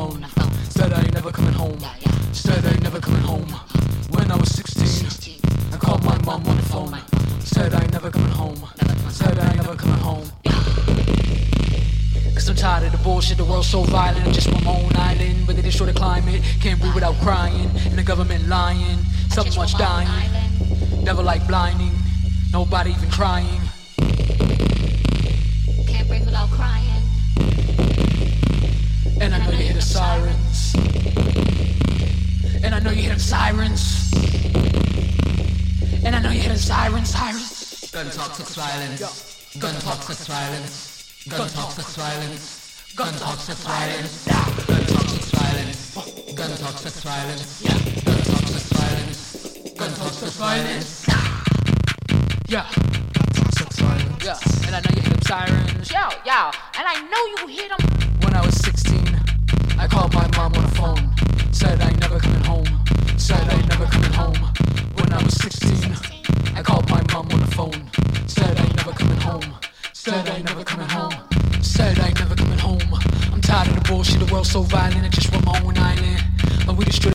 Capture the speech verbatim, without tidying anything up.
phone. Said I ain't never coming home. Said I ain't never coming home. When I was sixteen, I called my mom on the phone. Said I ain't never coming home. Said I ain't never coming home. Cause I'm tired of the bullshit, the world's so violent. I just want my own island, but they destroy the climate. Can't breathe without crying, and the government lying. So much dying, never like blinding. Nobody even trying. Can't breathe without crying. And I know you hear the sirens. And I know you hear them sirens. And I know you hear the sirens, sirens. Gun toxic violence. Gun toxic violence. Gun toxic violence. Gun toxic violence. Gun toxic violence. Gun toxic violence. Gun toxic violence. Gun toxic violence. Yeah. Toxic violence. Yeah. And I know you hear them sirens. Yo, yo, and I know you hear them. When I was sixteen, I called my mom on the phone. Said I ain't never coming home. Said I ain't never coming home. When I was sixteen, I called my mom on the phone. Said I ain't never coming home. Said I ain't never coming home. Said I ain't never coming home. I'm tired of the bullshit, the world's so violent. I just want my own island. But we destroy